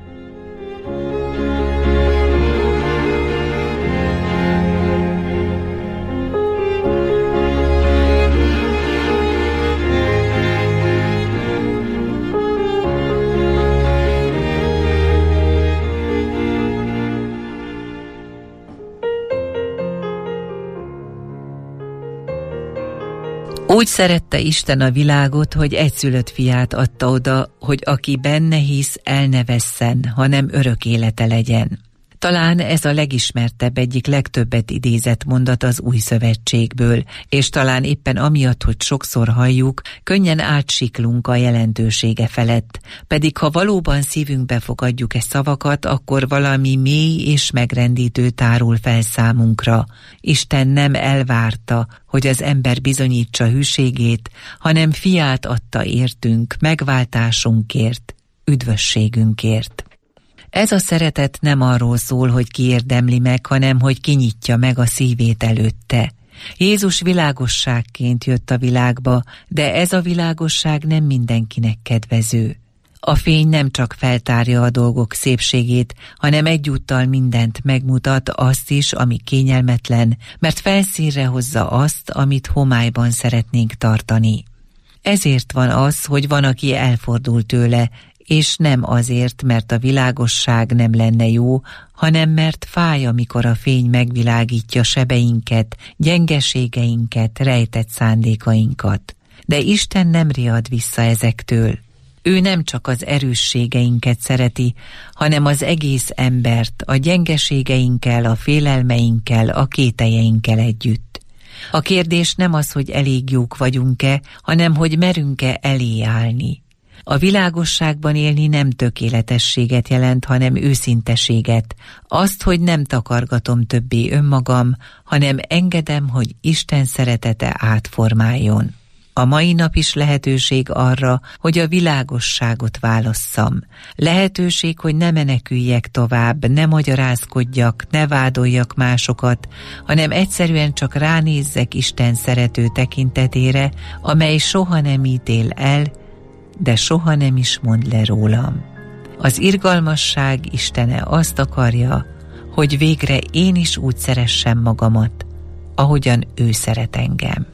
Úgy szerette Isten a világot, hogy egyszülött fiát adta oda, hogy aki benne hisz, el ne vesszen, hanem örök élete legyen. Talán ez a legismertebb, egyik legtöbbet idézett mondat az Új Szövetségből, és talán éppen amiatt, hogy sokszor halljuk, könnyen átsiklunk a jelentősége felett. Pedig ha valóban szívünkbe fogadjuk e szavakat, akkor valami mély és megrendítő tárul fel számunkra. Isten nem elvárta, hogy az ember bizonyítsa hűségét, hanem fiát adta értünk, megváltásunkért, üdvösségünkért. Ez a szeretet nem arról szól, hogy kiérdemli meg, hanem hogy kinyitja meg a szívét előtte. Jézus világosságként jött a világba, de ez a világosság nem mindenkinek kedvező. A fény nem csak feltárja a dolgok szépségét, hanem egyúttal mindent megmutat, azt is, ami kényelmetlen, mert felszínre hozza azt, amit homályban szeretnénk tartani. Ezért van az, hogy van, aki elfordul tőle, és nem azért, mert a világosság nem lenne jó, hanem mert fáj, amikor a fény megvilágítja sebeinket, gyengeségeinket, rejtett szándékainkat. De Isten nem riad vissza ezektől. Ő nem csak az erősségeinket szereti, hanem az egész embert, a gyengeségeinkkel, a félelmeinkkel, a kételjeinkkel együtt. A kérdés nem az, hogy elég jók vagyunk-e, hanem hogy merünk-e elé állni. A világosságban élni nem tökéletességet jelent, hanem őszinteséget. Azt, hogy nem takargatom többé önmagam, hanem engedem, hogy Isten szeretete átformáljon. A mai nap is lehetőség arra, hogy a világosságot válasszam. Lehetőség, hogy ne meneküljek tovább, ne magyarázkodjak, ne vádoljak másokat, hanem egyszerűen csak ránézzek Isten szerető tekintetére, amely soha nem ítél el, de soha nem is mond le rólam. Az irgalmasság Istene azt akarja, hogy végre én is úgy szeressem magamat, ahogyan ő szeret engem.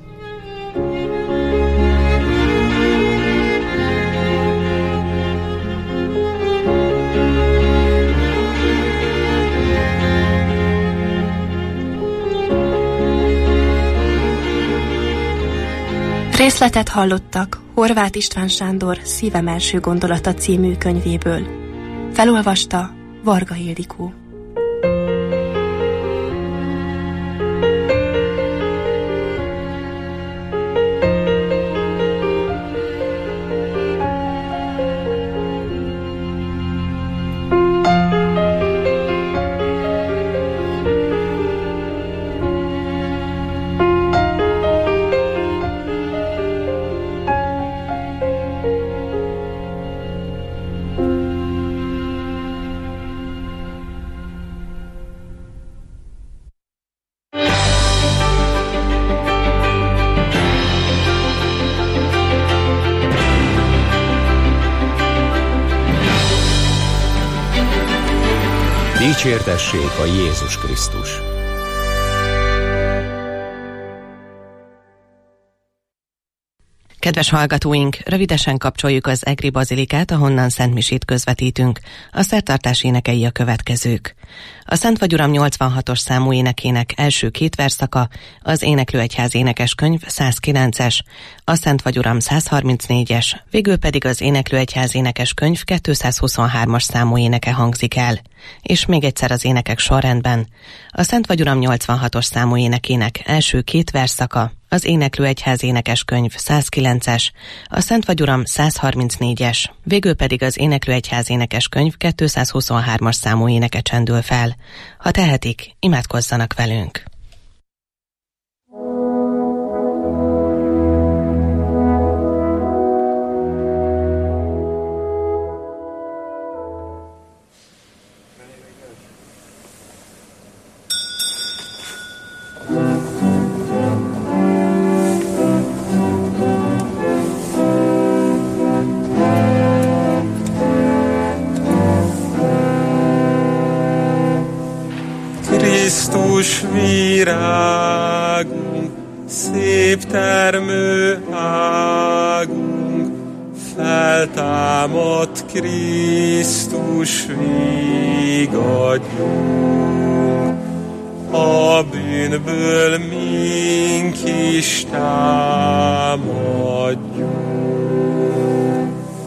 Részletet hallottak Horváth István Sándor Szívem első gondolata című könyvéből. Felolvasta Varga Ildikó. Dicsértessék a Jézus Krisztus! Kedves hallgatóink, rövidesen kapcsoljuk az Egri Bazilikát, ahonnan szentmisét közvetítünk. A szertartás énekei a következők. A Szent vagy Uram nyolcvanhatos számú énekének első két verszaka, az Éneklőegyház énekeskönyv százkilences, a Szent vagy Uram százharmincnégyes, végül pedig az Éneklőegyház énekeskönyv kétszázhuszonhármas számú éneke hangzik el. És még egyszer az énekek sorrendben. A Szent vagy Uram nyolcvanhatos számú énekének első két verszaka, az Éneklőegyház énekeskönyv százkilences, a Szent vagy Uram százharmincnégyes, végül pedig az Éneklőegyház énekeskönyv kétszázhuszonhármas számú éneke csendül fel. Ha tehetik, imádkozzanak velünk! Krisztus virágunk, szép termő águnk, feltámadt Krisztus vigadjunk. A bűnből mink is támadjunk.